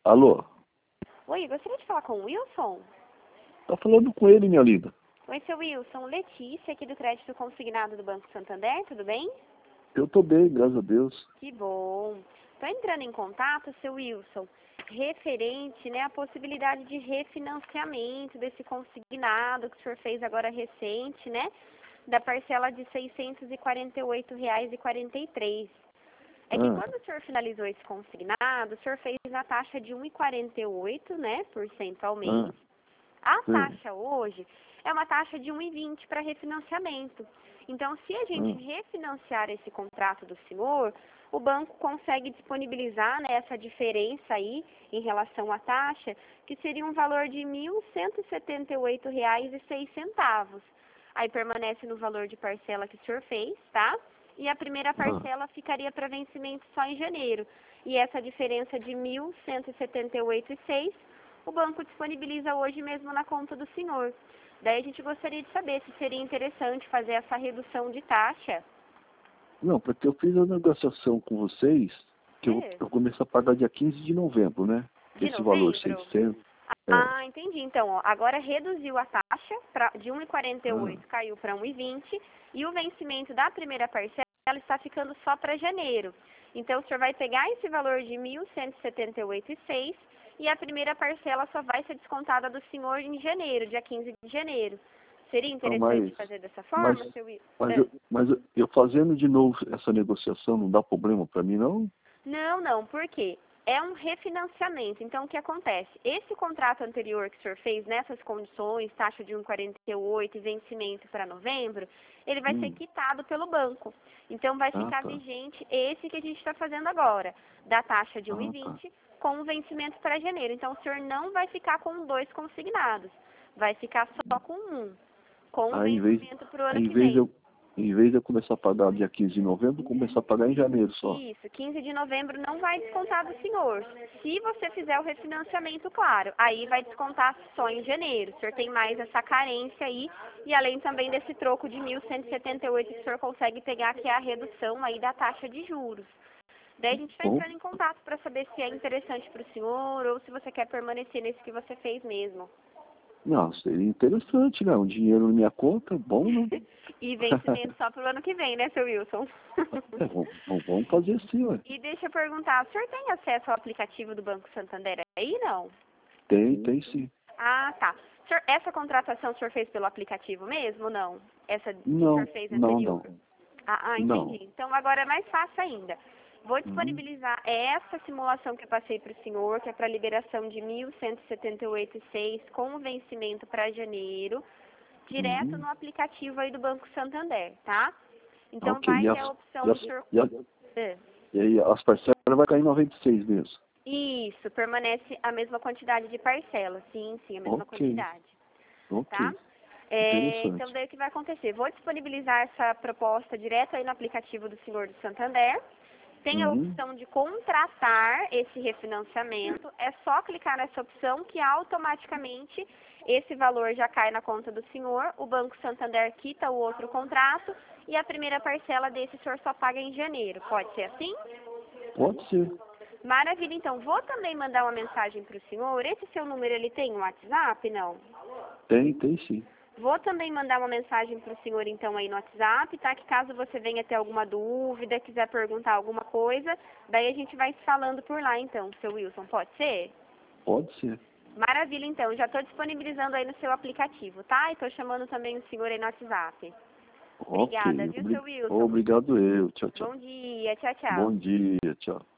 Alô? Oi, gostaria de falar com o Wilson? Tá falando com ele, minha linda. Oi, seu Wilson. Letícia, aqui do Crédito Consignado do Banco Santander, tudo bem? Eu tô bem, graças a Deus. Que bom. Estou entrando em contato, seu Wilson, referente, né, à possibilidade de refinanciamento desse consignado que o senhor fez agora recente, né, da parcela de R$ 648,43. É que quando o senhor finalizou esse consignado, o senhor fez a taxa de 1,48, né, por cento ao mês. A taxa hoje é uma taxa de 1,20 para refinanciamento. Então, se a gente refinanciar esse contrato do senhor, o banco consegue disponibilizar, né, essa diferença aí em relação à taxa, que seria um valor de R$ 1.178,06. Aí permanece no valor de parcela que o senhor fez, tá? E a primeira parcela ficaria para vencimento só em janeiro. E essa diferença de R$ 1.178,06 o banco disponibiliza hoje mesmo na conta do senhor. Daí a gente gostaria de saber se seria interessante fazer essa redução de taxa. Não, porque eu fiz a negociação com vocês, que eu comecei a pagar dia 15 de novembro, né? Esse valor, 600. Ah, entendi. Então, ó, agora reduziu a taxa de 1,48, caiu para 1,20 e o vencimento da primeira parcela está ficando só para janeiro. Então, o senhor vai pegar esse valor de R$ 1.178,06 e a primeira parcela só vai ser descontada do senhor em janeiro, dia 15 de janeiro. Seria interessante fazer dessa forma, seu Wilson? Mas eu fazendo de novo essa negociação não dá problema para mim, não? Não, por quê? É um refinanciamento. Então, o que acontece? Esse contrato anterior que o senhor fez nessas condições, taxa de 1,48 e vencimento para novembro, ele vai ser quitado pelo banco. Então, vai ficar vigente esse que a gente está fazendo agora, da taxa de 1,20 com o vencimento para janeiro. Então, o senhor não vai ficar com dois consignados, vai ficar só com um, com o vencimento para o ano que vem. Em vez de eu começar a pagar dia 15 de novembro, começar a pagar em janeiro só. Isso, 15 de novembro não vai descontar do senhor. Se você fizer o refinanciamento, claro, aí vai descontar só em janeiro. O senhor tem mais essa carência aí, e além também desse troco de 1.178 que o senhor consegue pegar, que é a redução aí da taxa de juros. Daí a gente vai entrando em contato para saber se é interessante para o senhor ou se você quer permanecer nesse que você fez mesmo. Não, seria interessante, né? Um dinheiro na minha conta, bom, né? E vencimento só para o ano que vem, né, seu Wilson? Vamos fazer sim, ué. E deixa eu perguntar, o senhor tem acesso ao aplicativo do Banco Santander aí, não? Tem sim. Ah, tá. Senhor, essa contratação o senhor fez pelo aplicativo mesmo, não? Essa que o Não, senhor fez anterior? não. Entendi. Não. Então agora é mais fácil ainda. Vou disponibilizar essa simulação que eu passei para o senhor, que é para liberação de 1.178,06 com vencimento para janeiro, direto no aplicativo aí do Banco Santander, tá? Então vai ter a opção do senhor... E aí as parcelas vai cair em 96 mesmo. Isso, permanece a mesma quantidade de parcelas, sim, a mesma quantidade. Tá? Então, daí o que vai acontecer? Vou disponibilizar essa proposta direto aí no aplicativo do senhor do Santander. Tem a opção de contratar esse refinanciamento. É só clicar nessa opção que automaticamente esse valor já cai na conta do senhor. O Banco Santander quita o outro contrato e a primeira parcela desse o senhor só paga em janeiro. Pode ser assim? Pode ser. Maravilha, então. Vou também mandar uma mensagem para o senhor. Esse seu número, ele tem um WhatsApp, não? Tem sim. Vou também mandar uma mensagem para o senhor, então, aí no WhatsApp, tá? Que caso você venha ter alguma dúvida, quiser perguntar alguma coisa, daí a gente vai se falando por lá, então, seu Wilson. Pode ser? Pode ser. Maravilha, então. Já estou disponibilizando aí no seu aplicativo, tá? E estou chamando também o senhor aí no WhatsApp. Obrigada, viu, seu Wilson? Obrigado eu. Tchau, tchau. Bom dia, tchau. Bom dia, tchau.